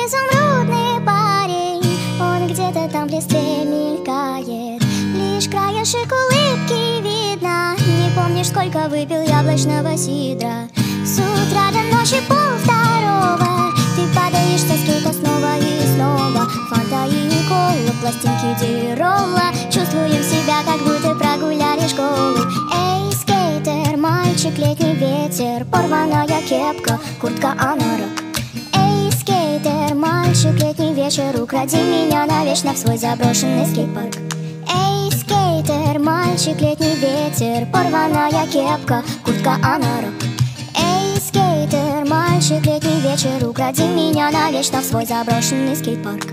изумрудный парень, он где-то там в листве мелькает. Лишь краешек улыбки видно. Не помнишь, сколько выпил яблочного сидра. С утра до ночи 1:30 ты падаешь со скейта снова и снова. Фанта и кола, пластинки Дирола. Чувствуем себя, как будто прогуляли школу. Эй, скейтер, мальчик, летний ветер, порваная кепка, куртка анорок. Эй, скейтер, мальчик, летний вечер, укради меня навечно в свой заброшенный скейт-парк. Эй, скейтер, мальчик, летний ветер, порваная кепка, куртка анорок. Эй, скейтер, мальчик, летний вечер, укради меня навечно в свой заброшенный скейт-парк.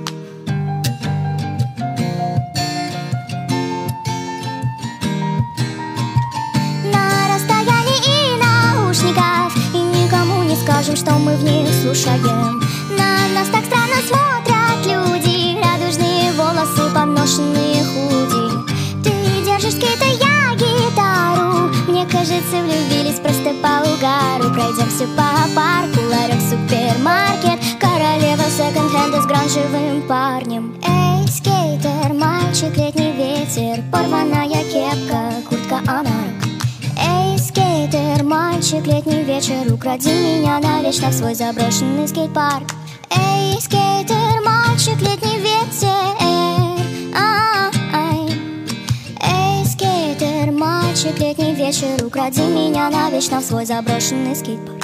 На расстоянии и наушников, и никому не скажем, что мы в них слушаем. На нас так странно смотрят люди, радужные волосы, поношенные худи. Ты держишь скейт, а я гитару. Мне кажется, влюбились просто по угару. Пройдемся по парку, ларек, супермаркет, королева секонд-хенда с гранжевым парнем. Эй, скейтер, мальчик, летний ветер, порваная кепка, куртка анорок. Эй, скейтер, мальчик, летний вечер, укради меня навечно в свой заброшенный скейт-парк. Эй, скейтер, мальчик, летний ветер, эй, скейтер, мальчик, летний вечер, укради меня навечно в свой заброшенный скейт-парк.